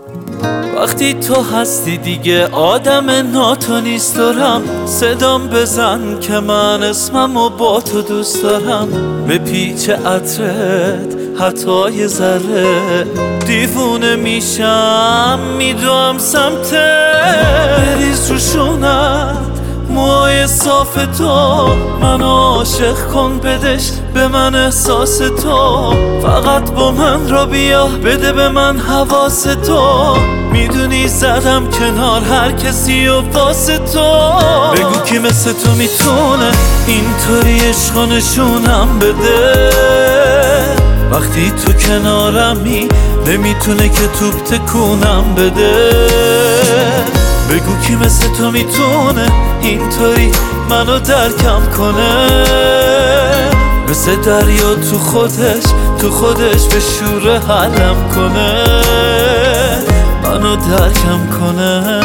وقتی تو هستی دیگه آدم ناتو نیست دارم. صدام بزن که من اسممو با تو دوست دارم. به پیچ عطرت حتی یه ذره دیوونه میشم، میدوام سمتت. بریز رو شونت موهای صاف تو، منو عاشق کن بدش به من احساس تو. فقط با من را بیا بده به من حواس تو. میدونی زدم کنار هر کسی و واسه تو. بگو کی مثل تو میتونه اینطوری عشق و نشونم بده. وقتی تو کنارمی نمیتونه که توپ تکونم بده. بگو کی مثل تو میتونه اینطوری منو درکم کنه. مثل دریا تو خودش به شور حلم کنه. منو درکم کنه.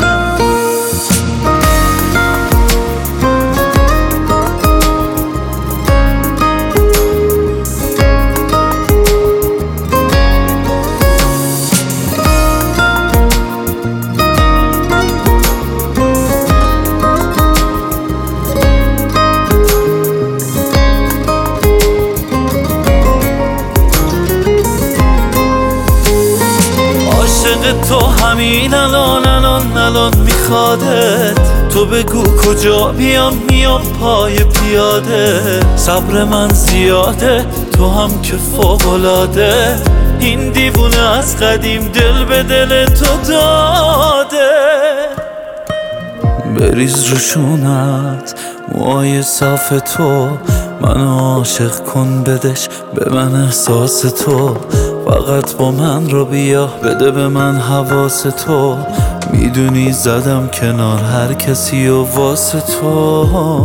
تو همین الان میخوادت. تو بگو کجا بیام میام پای پیاده. صبر من زیاده تو هم که فوق‌العاده. این دیوونه از قدیم دل به دل تو داده. بریز رو شونت موهای صاف تو، منو عاشق کن بدش به من احساس تو. فقط با من رو بیا بده به من حواس تو. میدونی زدم کنار هر کسی و واسه تو.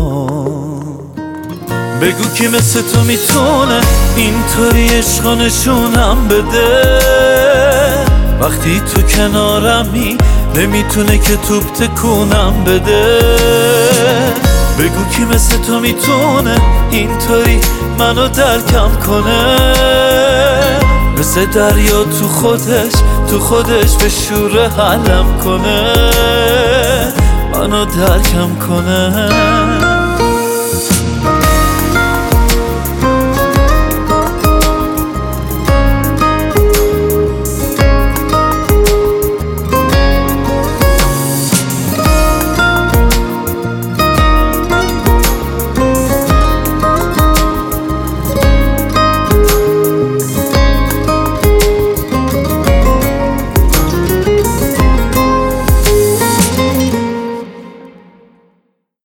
بگو کی مثل تو میتونه اینطوری عشق و نشونم بده. وقتی تو کنارمی نمیتونه که توپ تکونم بده. بگو کی مثل تو میتونه اینطوری منو درکم کنه. مثل دریا تو خودش به شور حلم کنه. منو درکم کنه.